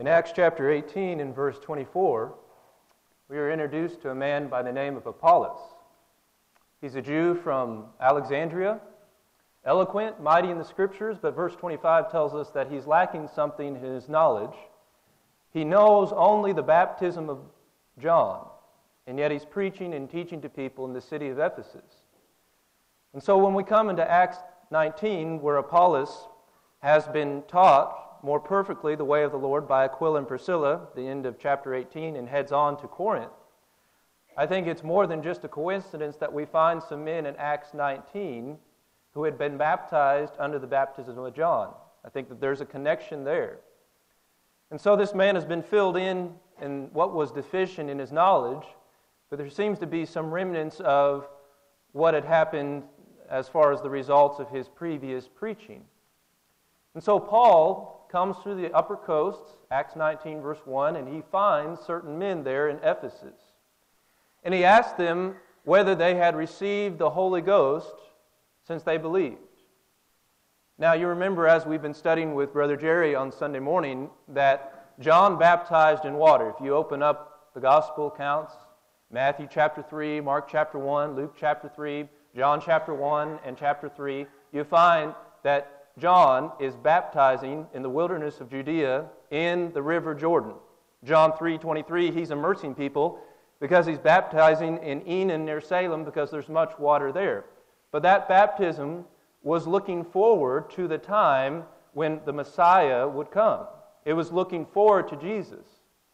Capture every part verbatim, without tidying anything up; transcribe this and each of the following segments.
In Acts chapter eighteen, in verse twenty-four, we are introduced to a man by the name of Apollos. He's a Jew from Alexandria, eloquent, mighty in the Scriptures, but verse twenty-five tells us that he's lacking something in his knowledge. He knows only the baptism of John, and yet he's preaching and teaching to people in the city of Ephesus. And so when we come into Acts nineteen, where Apollos has been taught more perfectly the way of the Lord by Aquila and Priscilla, the end of chapter eighteen, and heads on to Corinth, I think it's more than just a coincidence that we find some men in Acts nineteen who had been baptized under the baptism of John. I think that there's a connection there. And so this man has been filled in in what was deficient in his knowledge, but there seems to be some remnants of what had happened as far as the results of his previous preaching. And so Paul comes through the upper coasts, Acts nineteen verse one, and he finds certain men there in Ephesus. And he asks them whether they had received the Holy Ghost since they believed. Now you remember, as we've been studying with Brother Jerry on Sunday morning, that John baptized in water. If you open up the gospel accounts, Matthew chapter three, Mark chapter one, Luke chapter three, John chapter one and chapter three, you find that John is baptizing in the wilderness of Judea in the river Jordan. John three twenty-three, he's immersing people because he's baptizing in Enon near Salem because there's much water there. But that baptism was looking forward to the time when the Messiah would come. It was looking forward to Jesus.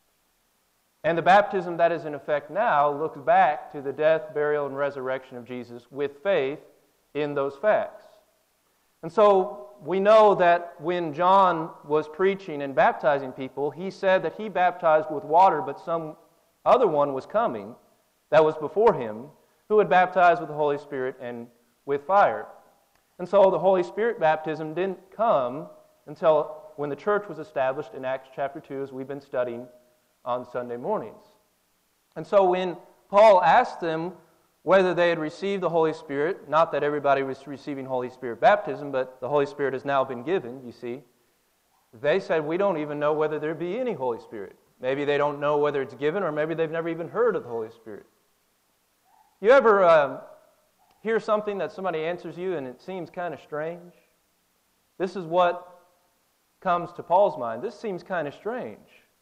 And the baptism that is in effect now looks back to the death, burial, and resurrection of Jesus with faith in those facts. And so we know that when John was preaching and baptizing people, he said that he baptized with water, but some other one was coming that was before him who would baptize with the Holy Spirit and with fire. And so the Holy Spirit baptism didn't come until when the church was established in Acts chapter two, as we've been studying on Sunday mornings. And so when Paul asked them whether they had received the Holy Spirit, not that everybody was receiving Holy Spirit baptism, but the Holy Spirit has now been given, you see, they said, we don't even know whether there be any Holy Spirit. Maybe they don't know whether it's given, or maybe they've never even heard of the Holy Spirit. You ever um, hear something that somebody answers you and it seems kind of strange? This is what comes to Paul's mind. This seems kind of strange.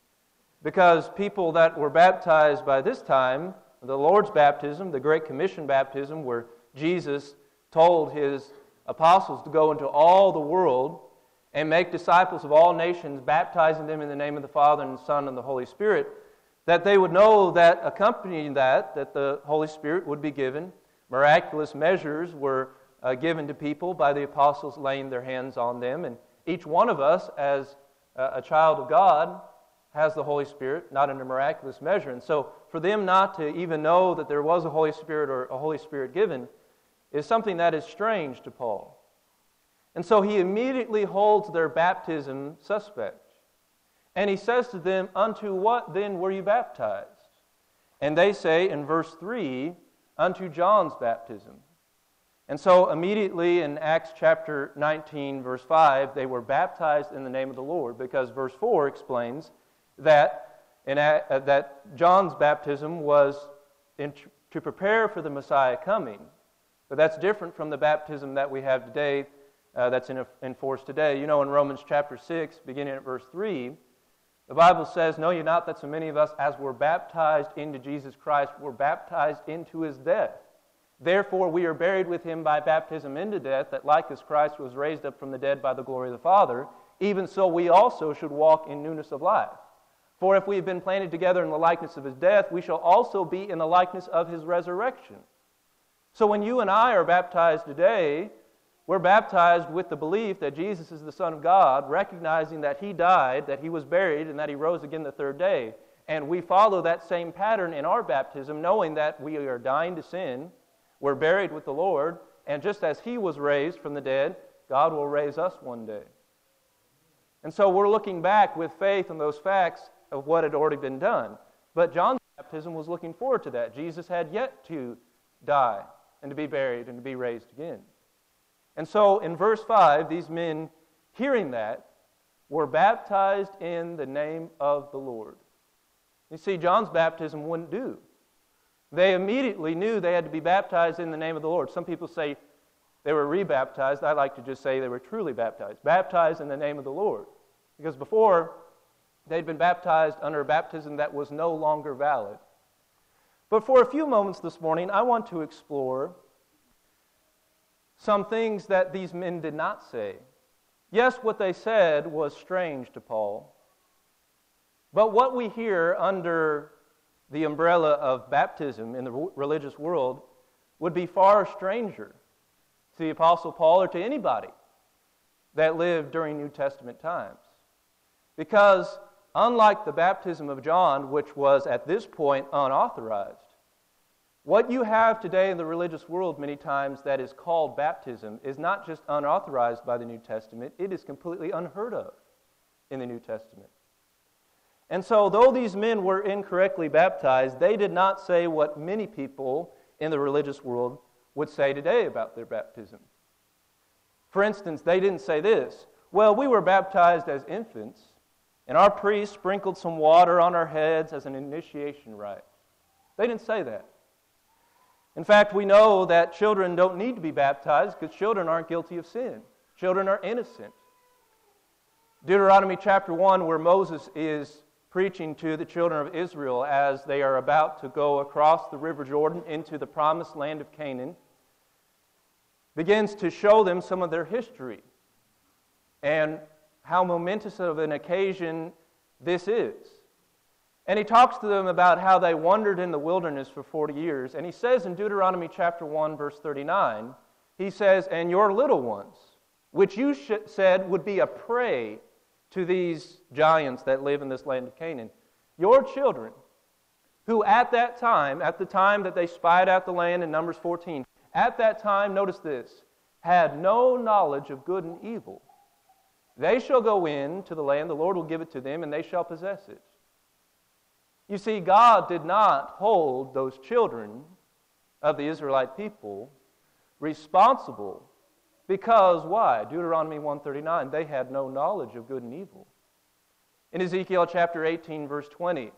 Because people that were baptized by this time, the Lord's baptism, the Great Commission baptism, where Jesus told his apostles to go into all the world and make disciples of all nations, baptizing them in the name of the Father and the Son and the Holy Spirit, that they would know that accompanying that, that the Holy Spirit would be given. Miraculous measures were uh, given to people by the apostles laying their hands on them, and each one of us, as uh, a child of God, has the Holy Spirit, not in a miraculous measure. And so for them not to even know that there was a Holy Spirit or a Holy Spirit given is something that is strange to Paul. And so he immediately holds their baptism suspect. And he says to them, unto what then were you baptized? And they say in verse three, unto John's baptism. And so immediately in Acts chapter nineteen, verse five, they were baptized in the name of the Lord, because verse four explains that in, uh, that John's baptism was in, to prepare for the Messiah coming. But that's different from the baptism that we have today, uh, that's in, in force today. You know, in Romans chapter six, beginning at verse three, the Bible says, know ye not that so many of us, as were baptized into Jesus Christ, were baptized into his death. Therefore we are buried with him by baptism into death, that like as Christ was raised up from the dead by the glory of the Father, even so we also should walk in newness of life. For if we have been planted together in the likeness of his death, we shall also be in the likeness of his resurrection. So when you and I are baptized today, we're baptized with the belief that Jesus is the Son of God, recognizing that he died, that he was buried, and that he rose again the third day. And we follow that same pattern in our baptism, knowing that we are dying to sin, we're buried with the Lord, and just as he was raised from the dead, God will raise us one day. And so we're looking back with faith on those facts of what had already been done. But John's baptism was looking forward to that. Jesus had yet to die and to be buried and to be raised again. And so in verse five, these men, hearing that, were baptized in the name of the Lord. You see, John's baptism wouldn't do. They immediately knew they had to be baptized in the name of the Lord. Some people say they were rebaptized. I like to just say they were truly baptized. Baptized in the name of the Lord. Because before, they'd been baptized under a baptism that was no longer valid. But for a few moments this morning, I want to explore some things that these men did not say. Yes, what they said was strange to Paul. But what we hear under the umbrella of baptism in the religious world would be far stranger to the Apostle Paul or to anybody that lived during New Testament times. Because unlike the baptism of John, which was at this point unauthorized, what you have today in the religious world many times that is called baptism is not just unauthorized by the New Testament, it is completely unheard of in the New Testament. And so, though these men were incorrectly baptized, they did not say what many people in the religious world would say today about their baptism. For instance, they didn't say this, well, we were baptized as infants, and our priest sprinkled some water on our heads as an initiation rite. They didn't say that. In fact, we know that children don't need to be baptized because children aren't guilty of sin. Children are innocent. Deuteronomy chapter one, where Moses is preaching to the children of Israel as they are about to go across the River Jordan into the promised land of Canaan, begins to show them some of their history and how momentous of an occasion this is. And he talks to them about how they wandered in the wilderness for forty years. And he says in Deuteronomy chapter one, verse thirty-nine, he says, and your little ones, which you sh- said would be a prey to these giants that live in this land of Canaan, your children, who at that time, at the time that they spied out the land in Numbers fourteen, at that time, notice this, had no knowledge of good and evil. They shall go in to the land, the Lord will give it to them, and they shall possess it. You see, God did not hold those children of the Israelite people responsible because, why? Deuteronomy one thirty-nine, they had no knowledge of good and evil. In Ezekiel chapter eighteen, verse twenty,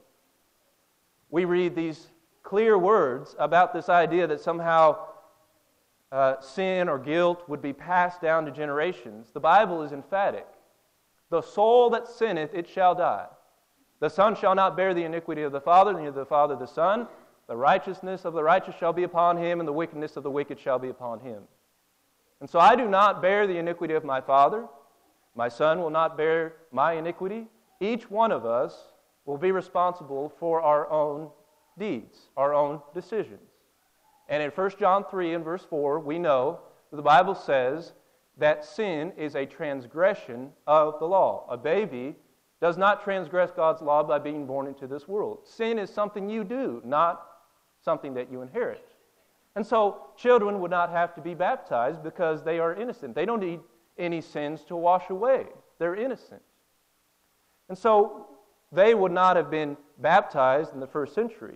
we read these clear words about this idea that somehow uh, sin or guilt would be passed down to generations. The Bible is emphatic. The soul that sinneth, it shall die. The Son shall not bear the iniquity of the Father, neither the Father the Son. The righteousness of the righteous shall be upon him, and the wickedness of the wicked shall be upon him. And so I do not bear the iniquity of my father. My son will not bear my iniquity. Each one of us will be responsible for our own deeds, our own decisions. And in First John three and verse four, we know that the Bible says that sin is a transgression of the law. A baby does not transgress God's law by being born into this world. Sin is something you do, not something that you inherit. And so children would not have to be baptized because they are innocent. They don't need any sins to wash away. They're innocent. And so they would not have been baptized in the first century.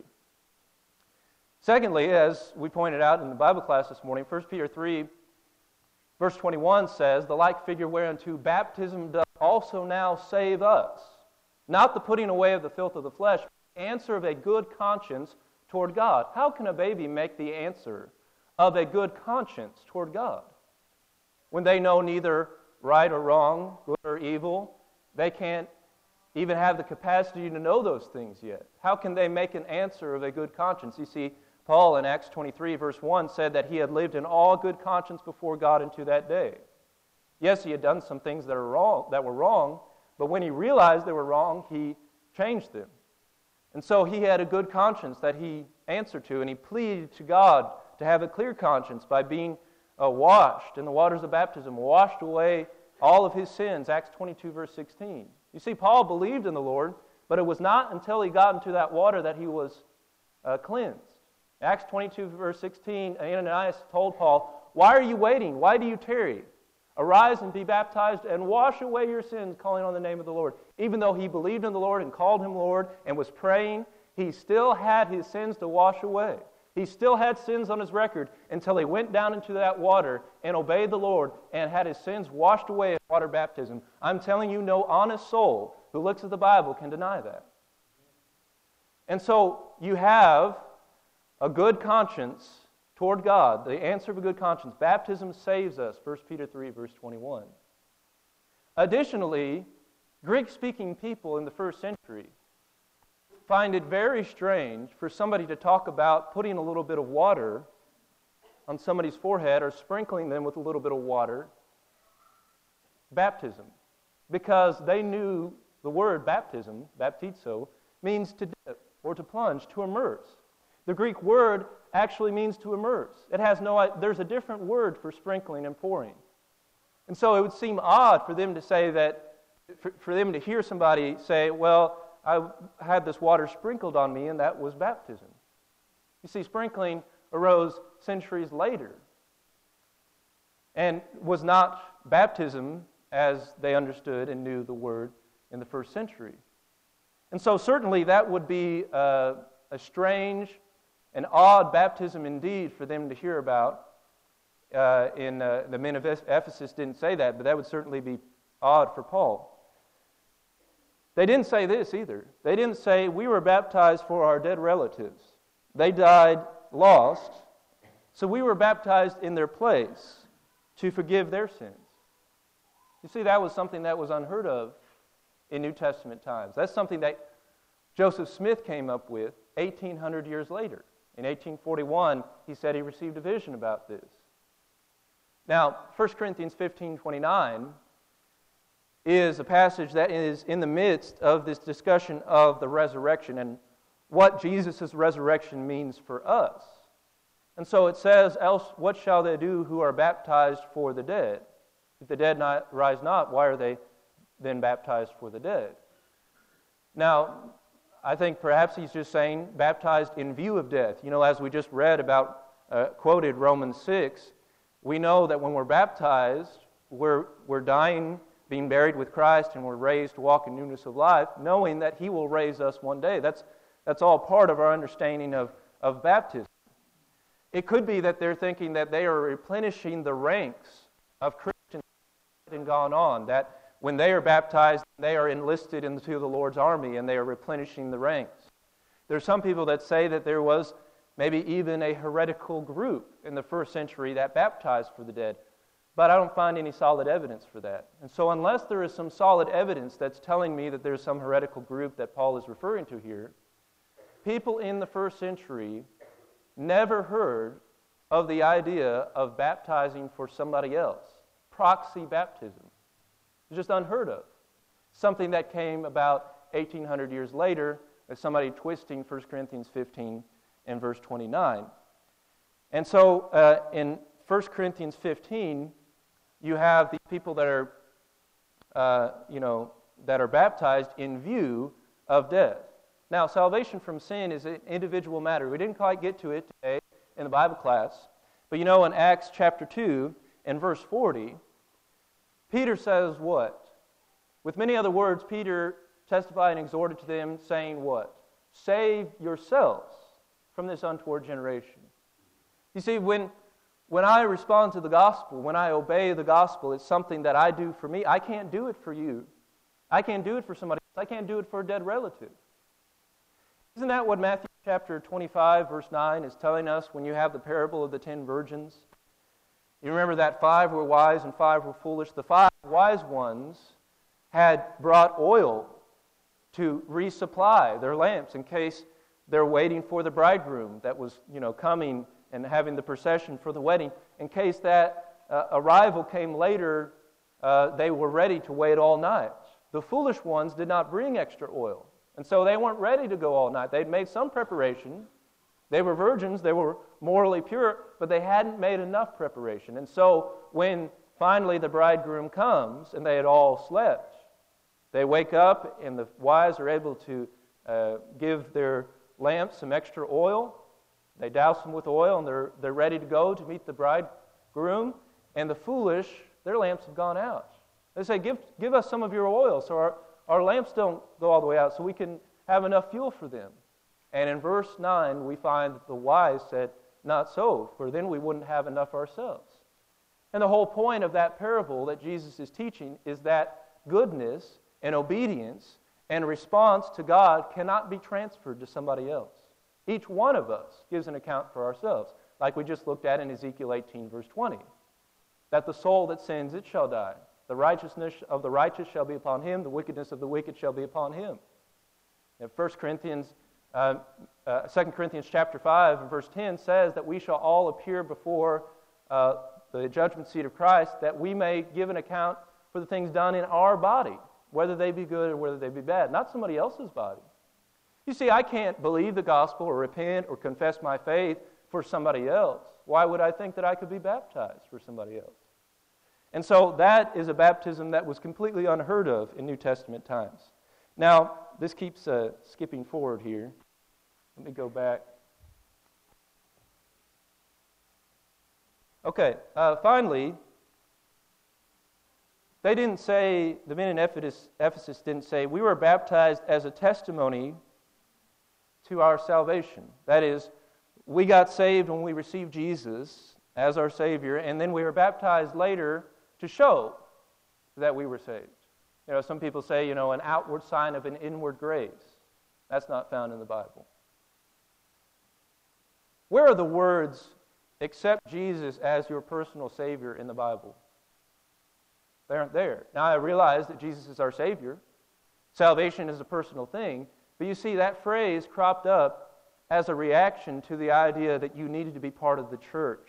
Secondly, as we pointed out in the Bible class this morning, First Peter three, verse twenty-one says, the like figure whereunto baptism doth also now save us, not the putting away of the filth of the flesh, but the answer of a good conscience toward God. How can a baby make the answer of a good conscience toward God when they know neither right or wrong, good or evil? They can't even have the capacity to know those things yet. How can they make an answer of a good conscience? You see, Paul in Acts twenty-three, verse one, said that he had lived in all good conscience before God unto that day. Yes, he had done some things that are wrong, that were wrong, but when he realized they were wrong, he changed them. And so he had a good conscience that he answered to, and he pleaded to God to have a clear conscience by being uh, washed in the waters of baptism, washed away all of his sins, Acts twenty-two, verse sixteen. You see, Paul believed in the Lord, but it was not until he got into that water that he was uh, cleansed. Acts twenty-two, verse sixteen, Ananias told Paul, why are you waiting? Why do you tarry? Arise and be baptized and wash away your sins, calling on the name of the Lord. Even though he believed in the Lord and called him Lord and was praying, he still had his sins to wash away. He still had sins on his record until he went down into that water and obeyed the Lord and had his sins washed away at water baptism. I'm telling you, no honest soul who looks at the Bible can deny that. And so you have a good conscience toward God, the answer of a good conscience. Baptism saves us, First Peter three, verse twenty-one. Additionally, Greek-speaking people in the first century find it very strange for somebody to talk about putting a little bit of water on somebody's forehead or sprinkling them with a little bit of water, baptism, because they knew the word baptism, baptizo, means to dip or to plunge, to immerse. The Greek word actually means to immerse. It has no, there's a different word for sprinkling and pouring. And so it would seem odd for them to say that, for, for them to hear somebody say, well, I had this water sprinkled on me, and that was baptism. You see, sprinkling arose centuries later and was not baptism as they understood and knew the word in the first century. And so certainly that would be a, a strange and odd baptism indeed for them to hear about. Uh, in uh, the men of Ephesus didn't say that, but that would certainly be odd for Paul. They didn't say this either. They didn't say, we were baptized for our dead relatives. They died lost, so we were baptized in their place to forgive their sins. You see, that was something that was unheard of in New Testament times. That's something that Joseph Smith came up with eighteen hundred years later. In eighteen forty-one, he said he received a vision about this. Now, First Corinthians fifteen twenty-nine is a passage that is in the midst of this discussion of the resurrection and what Jesus' resurrection means for us. And so it says, else what shall they do who are baptized for the dead? If the dead not, rise not, why are they then baptized for the dead? Now, I think perhaps he's just saying baptized in view of death. You know, as we just read about, uh, quoted Romans six, we know that when we're baptized, we're, we're dying, being buried with Christ, and we're raised to walk in newness of life, knowing that He will raise us one day. That's, that's all part of our understanding of, of baptism. It could be that they're thinking that they are replenishing the ranks of Christians that have gone on, that when they are baptized, they are enlisted into the Lord's army, and they are replenishing the ranks. There are some people that say that there was maybe even a heretical group in the first century that baptized for the dead. But I don't find any solid evidence for that. And so unless there is some solid evidence that's telling me that there's some heretical group that Paul is referring to here, people in the first century never heard of the idea of baptizing for somebody else. Proxy baptism. It's just unheard of. Something that came about eighteen hundred years later as somebody twisting First Corinthians fifteen and verse twenty-nine. And so uh, in First Corinthians fifteen, you have these people that are, uh, you know, that are baptized in view of death. Now, salvation from sin is an individual matter. We didn't quite get to it today in the Bible class, but you know, in Acts chapter two and verse forty, Peter says what? With many other words, Peter testified and exhorted to them, saying what? Save yourselves from this untoward generation. You see, when When I respond to the gospel, when I obey the gospel, it's something that I do for me. I can't do it for you. I can't do it for somebody else. I can't do it for a dead relative. Isn't that what Matthew chapter twenty-five, verse nine is telling us when you have the parable of the ten virgins? You remember that five were wise and five were foolish. The five wise ones had brought oil to resupply their lamps in case they're waiting for the bridegroom that was, you know, coming and having the procession for the wedding. In case that uh, arrival came later, uh, they were ready to wait all night. The foolish ones did not bring extra oil, and so they weren't ready to go all night. They'd made some preparation. They were virgins, they were morally pure, but they hadn't made enough preparation. And so when finally the bridegroom comes and they had all slept, they wake up and the wise are able to uh, give their lamps some extra oil. They douse them with oil, and they're, they're ready to go to meet the bridegroom. And the foolish, their lamps have gone out. They say, give, give us some of your oil so our, our lamps don't go all the way out, so we can have enough fuel for them. And in verse nine, we find that the wise said, "Not so, for then we wouldn't have enough ourselves." And the whole point of that parable that Jesus is teaching is that goodness and obedience and response to God cannot be transferred to somebody else. Each one of us gives an account for ourselves, like we just looked at in Ezekiel eighteen, verse twenty. That the soul that sins, it shall die. The righteousness of the righteous shall be upon him. The wickedness of the wicked shall be upon him. In First Corinthians, uh, uh, Second Corinthians chapter five and verse ten says that we shall all appear before uh, the judgment seat of Christ, that we may give an account for the things done in our body, whether they be good or whether they be bad, not somebody else's body. You see, I can't believe the gospel or repent or confess my faith for somebody else. Why would I think that I could be baptized for somebody else? And so that is a baptism that was completely unheard of in New Testament times. Now, this keeps uh, skipping forward here. Let me go back. Okay, uh, finally, they didn't say, the men in Ephesus, Ephesus didn't say, we were baptized as a testimony to our salvation. That is, we got saved when we received Jesus as our Savior, and then we were baptized later to show that we were saved. You know, some people say, you know, an outward sign of an inward grace. That's not found in the Bible. Where are the words, accept Jesus as your personal Savior in the Bible? They aren't there. Now, I realize that Jesus is our Savior. Salvation is a personal thing. But you see, that phrase cropped up as a reaction to the idea that you needed to be part of the church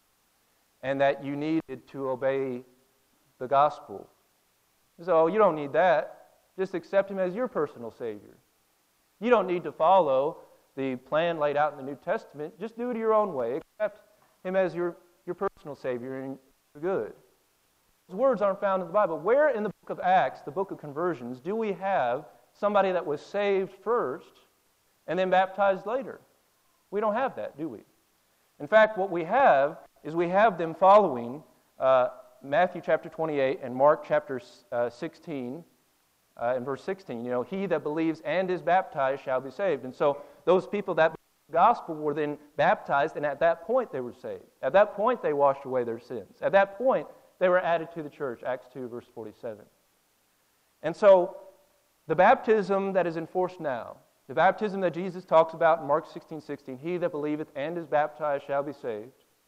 and that you needed to obey the gospel. So you don't need that. Just accept Him as your personal Savior. You don't need to follow the plan laid out in the New Testament. Just do it your own way. Accept Him as your, your personal Savior and you're good. Those words aren't found in the Bible. Where in the book of Acts, the book of conversions, do we have somebody that was saved first and then baptized later? We don't have that, do we? In fact, what we have is we have them following uh, Matthew chapter twenty-eight and Mark chapter uh, sixteen uh, and verse sixteen. You know, he that believes and is baptized shall be saved. And so those people that believed the gospel were then baptized, and at that point they were saved. At that point they washed away their sins. At that point they were added to the church, Acts two, verse forty-seven. And so the baptism that is enforced now, the baptism that Jesus talks about in Mark sixteen sixteen, he that believeth and is baptized shall be saved.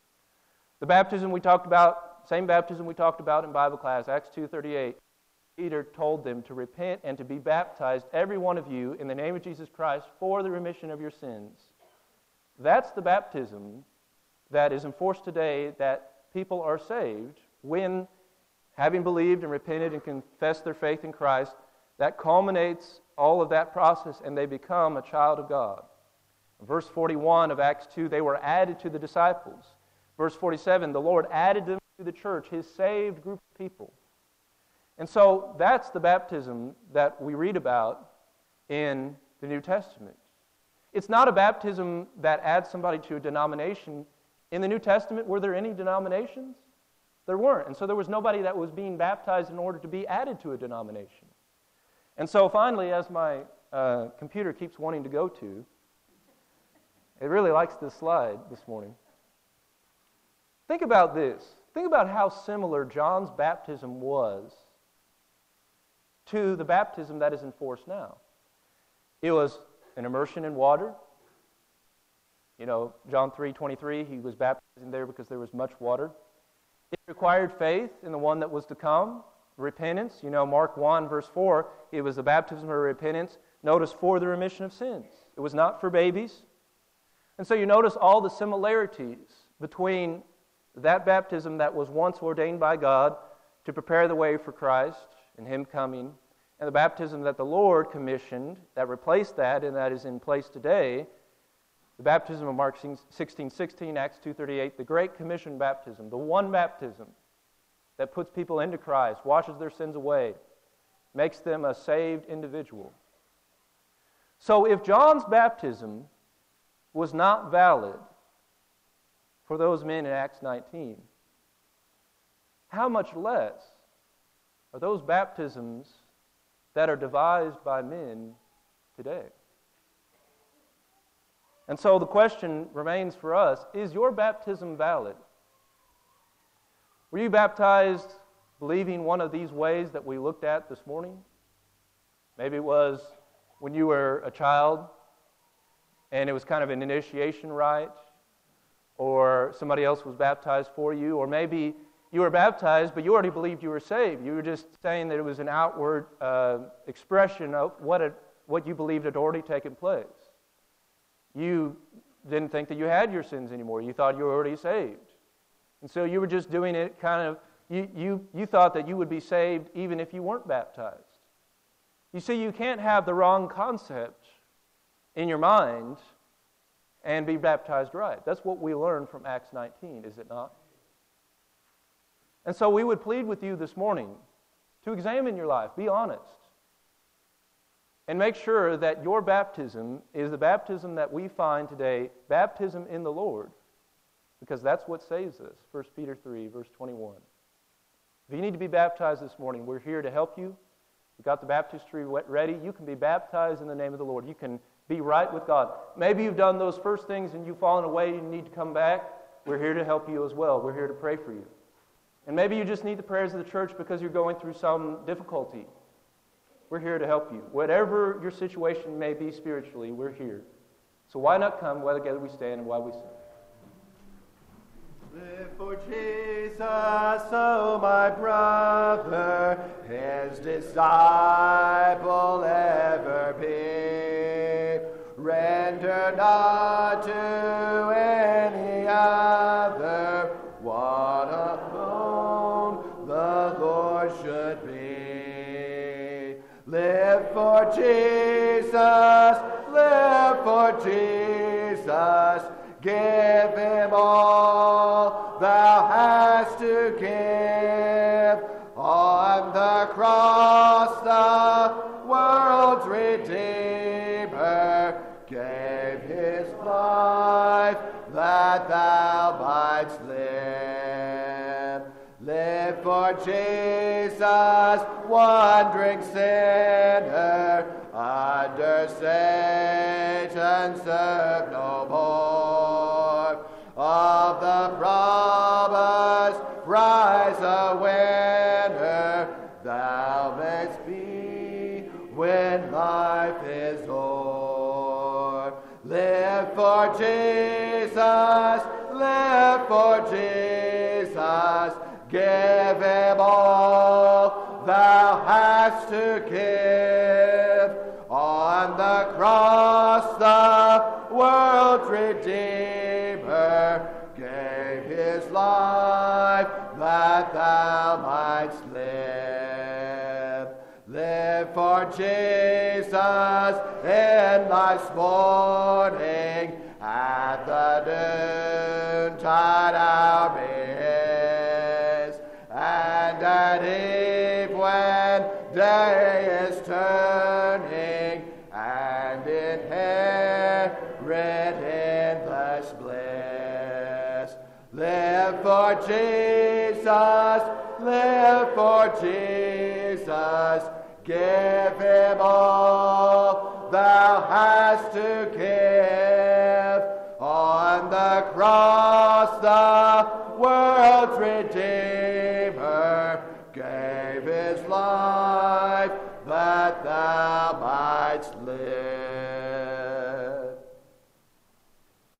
The baptism we talked about, same baptism we talked about in Bible class, Acts two thirty-eight, Peter told them to repent and to be baptized, every one of you, in the name of Jesus Christ for the remission of your sins. That's the baptism that is enforced today, that people are saved when, having believed and repented and confessed their faith in Christ, that culminates all of that process and they become a child of God. In verse forty-one of Acts two, they were added to the disciples. Verse forty-seven, the Lord added them to the church, His saved group of people. And so that's the baptism that we read about in the New Testament. It's not a baptism that adds somebody to a denomination. In the New Testament, were there any denominations? There weren't. And so there was nobody that was being baptized in order to be added to a denomination. And so finally, as my uh, computer keeps wanting to go to, it really likes this slide this morning. Think about this. Think about how similar John's baptism was to the baptism that is enforced now. It was an immersion in water. You know, John three twenty-three, he was baptizing there because there was much water. It required faith in the one that was to come, repentance. You know, Mark one, verse four, it was the baptism of repentance. Notice, for the remission of sins. It was not for babies. And so you notice all the similarities between that baptism that was once ordained by God to prepare the way for Christ and Him coming, and the baptism that the Lord commissioned that replaced that and that is in place today, the baptism of Mark sixteen sixteen, Acts two thirty-eight, the Great Commission baptism, the one baptism that puts people into Christ, washes their sins away, makes them a saved individual. So if John's baptism was not valid for those men in Acts nineteen, how much less are those baptisms that are devised by men today? And so the question remains for us, is your baptism valid? Were you baptized believing one of these ways that we looked at this morning? Maybe it was when you were a child and it was kind of an initiation rite, or somebody else was baptized for you, or maybe you were baptized but you already believed you were saved. You were just saying that it was an outward uh, expression of what, it, what you believed had already taken place. You didn't think that you had your sins anymore. You thought you were already saved. And so you were just doing it kind of, you, you, you thought that you would be saved even if you weren't baptized. You see, you can't have the wrong concept in your mind and be baptized right. That's what we learn from Acts nineteen, is it not? And so we would plead with you this morning to examine your life, be honest, and make sure that your baptism is the baptism that we find today, baptism in the Lord, because that's what saves us. First Peter three, verse twenty-one. If you need to be baptized this morning, we're here to help you. We've got the baptistry ready. You can be baptized in the name of the Lord. You can be right with God. Maybe you've done those first things and you've fallen away and you need to come back. We're here to help you as well. We're here to pray for you. And maybe you just need the prayers of the church because you're going through some difficulty. We're here to help you. Whatever your situation may be spiritually, we're here. So why not come while together we stand and while we sing? Live for Jesus, oh my brother, his disciple ever be. Render not to any other what alone the Lord should be. Live for Jesus, live for Jesus, give him all thou hast to give. On the cross the world's Redeemer gave his life that thou mightst live. Live for Jesus, wandering sinner, under Satan serve no more. Of the promised prize a winner, thou mayst be when life is o'er. Live for Jesus, live for Jesus, give him all thou hast to give. On the cross the world's Redeemer gave his life that thou mightst live. Live for Jesus in life's morning, at the noontide hour be his, and at eve when day is turning, and inherit endless bliss. Live for Jesus, live for Jesus, give him all thou hast to give. On the cross the world's Redeemer gave his life that thou mightst